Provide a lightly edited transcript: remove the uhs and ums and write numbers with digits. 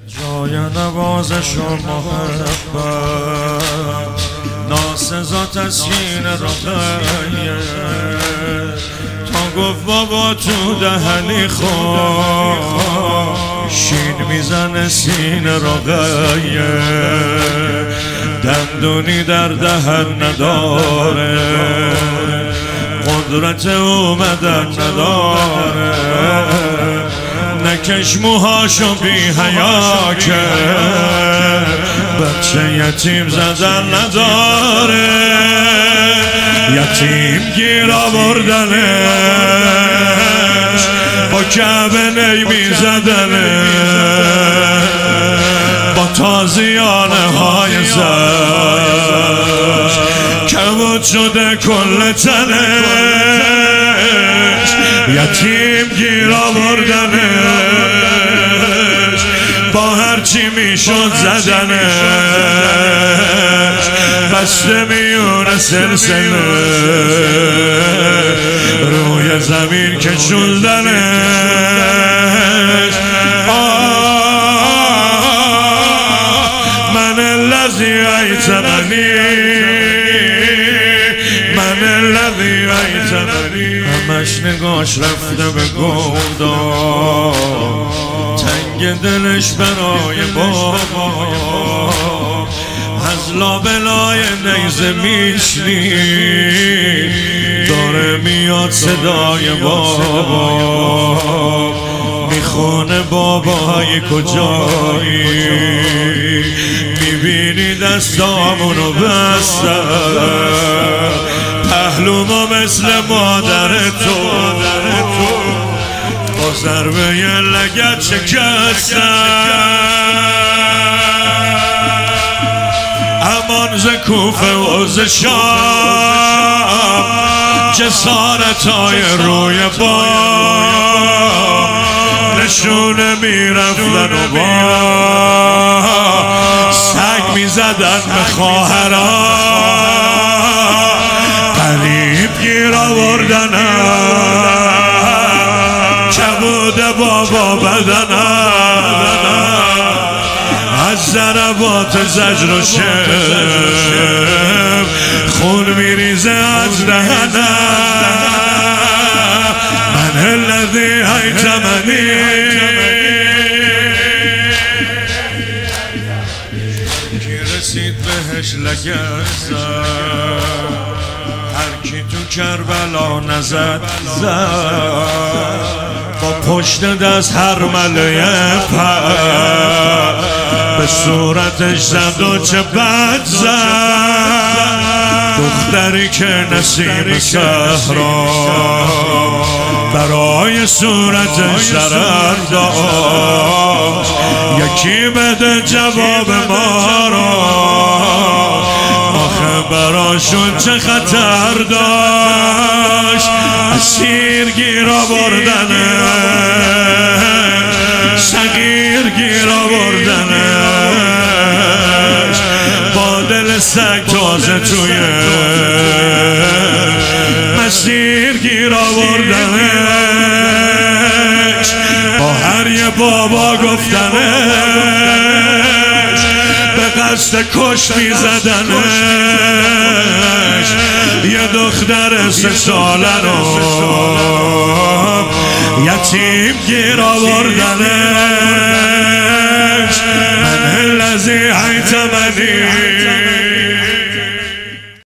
جای نوازش و محبت ناسزا تسکین رقیه تا گفت بابا تو دهنی خود شین میزنه سین رقیه دندونی در دهن نداره قدرت اومدن نداره نکش موهاشو بی حیا که بچه یتیم زدن نداره یتیم گیر آوردنش با کعبه نمی زدنش با تازیانه های زش کبود شده کل تنش یتیم گیر آوردنش با هرچی میشد زدنش بسته میونه سلسله روی زمین کشوندنش من الذی ایتمنی من الذی ایتمنی همش نگاش رفته به گردان تنگ دلش برای بابا از لابلای نیزه میشنی داره میاد صدای بابا میخونه بابای کجایی میبینی دستامونو بستن پهلومو مثل مادر تو با ضربه ی لگد شکستن امان ز کوفه و ز شام جسارتای روی بام نشونه میرفتن و با سگ میزدن به خواهران قریب گیر آوردنم کبود بابا بدنم از ضربات زجر و شم خون میریزه از دهنم من الذی ایتمنی کی رسید بهش لگزد هر کی تو کربلا نزد با پشت دست هر مله پر به صورتش زد و چه بد زد دختری که نسیم صحرا برای صورتش ضرر داشت یکی بده جواب ما را آخه براشون چه خطر داشت اسیر گیر آوردنش صغیر گیر آوردنش با دل سگ تازه توی مسیر گیر آوردنش با هر یه بابا گفتنش به قصد کش میزدنش یه دختر 3 ساله رو یتیم گیر آوردنش من الذی ایتمنی